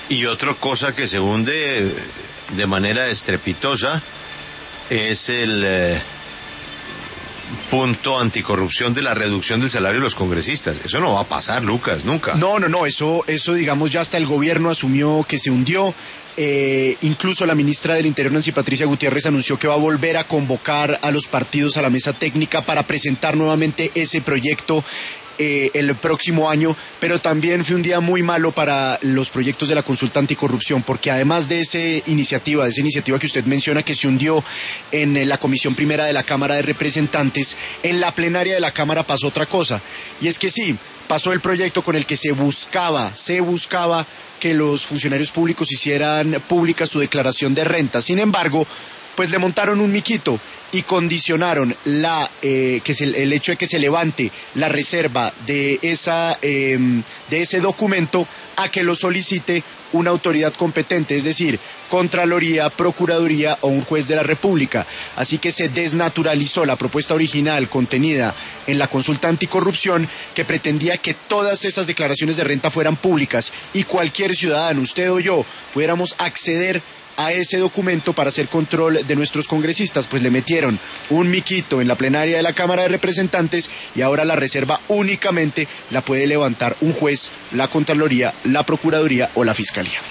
Y otra cosa que se hunde de manera estrepitosa es el punto anticorrupción de la reducción del salario de los congresistas. Eso no va a pasar, Lucas, nunca. No, eso digamos ya hasta el gobierno asumió que se hundió. Incluso la ministra del Interior, Nancy Patricia Gutiérrez, anunció que va a volver a convocar a los partidos a la mesa técnica para presentar nuevamente ese proyecto el próximo año, pero también fue un día muy malo para los proyectos de la consulta anticorrupción, porque además de esa iniciativa que usted menciona que se hundió en la Comisión Primera de la Cámara de Representantes, en la plenaria de la Cámara pasó otra cosa, y es que sí, pasó el proyecto con el que se buscaba que los funcionarios públicos hicieran pública su declaración de renta. Sin embargo, pues le montaron un miquito y condicionaron el hecho de que se levante la reserva de ese documento a que lo solicite una autoridad competente, es decir, Contraloría, Procuraduría o un juez de la República. Así que se desnaturalizó la propuesta original contenida en la consulta anticorrupción, que pretendía que todas esas declaraciones de renta fueran públicas y cualquier ciudadano, usted o yo, pudiéramos acceder a ese documento para hacer control de nuestros congresistas. Pues le metieron un miquito en la plenaria de la Cámara de Representantes y ahora la reserva únicamente la puede levantar un juez, la Contraloría, la Procuraduría o la Fiscalía.